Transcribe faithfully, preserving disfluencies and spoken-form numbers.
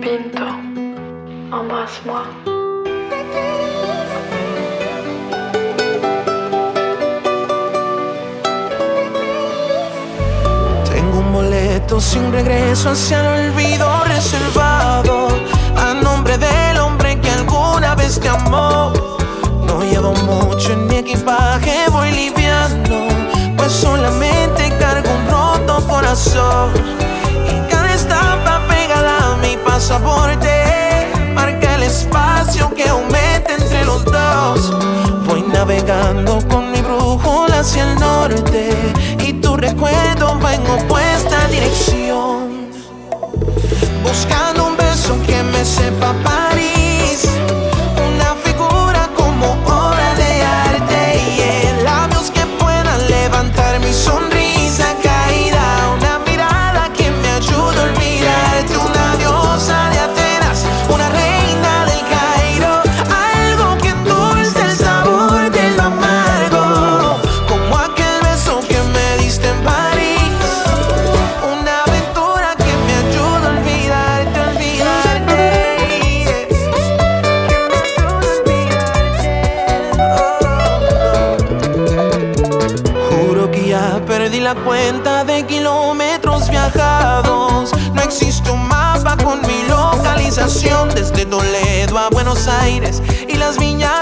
Pinto, embrasse-moi. Tengo un boleto sin regreso hacia el olvido reservado a nombre del hombre que alguna vez te amó. No llevo mucho en mi equipaje, voy liviano, pues solamente cargo un roto corazón. Y cada estampa pegada a mi pasaporte marca el espacio que aumenta entre los dos. Voy navegando con mi brújula hacia el norte y tu recuerdo va en opuesta dirección. Buscando un beso que me sepa París, una figura como obra de arte, y en labios que puedan levantar mi sonrisa caída, una mirada que me ayude a olvidarte, una diosa de Atenas, una reina del Cairo, algo que endulce el sabor de lo amargo, como aquel beso que me diste en París, una aventura que me ayuda a olvidarte, olvidarte, yeah. Juro que ya perdí la cuenta de kilómetros viajados. No existe un mapa con mi localización desde Toledo a Buenos Aires y las viñas